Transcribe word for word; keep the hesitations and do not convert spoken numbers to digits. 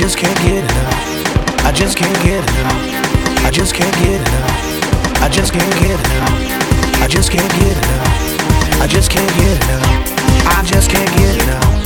just can't get enough. I just can't get enough. I just can't get enough. I just can't get enough. I just can't get enough. I just can't get enough. I just can't get enough.